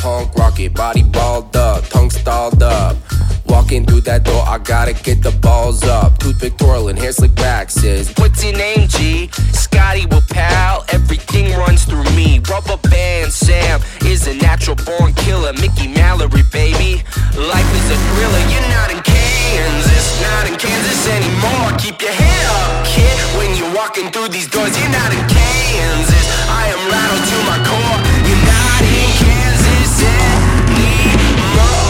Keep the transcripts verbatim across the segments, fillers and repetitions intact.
punk rocket, body balled up, tongue stalled up. Walking through that door, I gotta get the balls up. Toothpick twirling, hair slick back, says, what's your name, G? Scotty, well, pal, everything runs through me. Rubber band Sam is a natural born killer. Mickey Mallory, baby, life is a thriller. You're not in Kansas, not in Kansas anymore. Keep your head up, kid, when you're walking through these doors. You're not in Kansas, I am rattled to my core. You're not in Kansas anymore.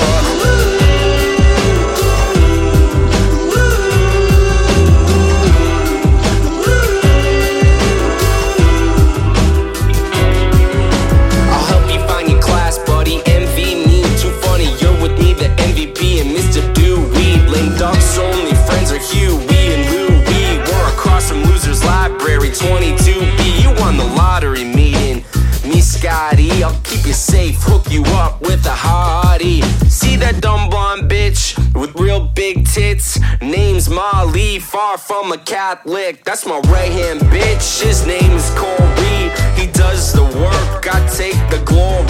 Ducks only friends are Hugh, we and Lou. We were across from Losers Library, twenty-two B. You won the lottery meeting, me Scotty. I'll keep you safe, hook you up with a hottie. See that dumb blonde bitch with real big tits? Name's Molly, far from a Catholic. That's my right hand bitch, his name is Corey. He does the work, I take the glory.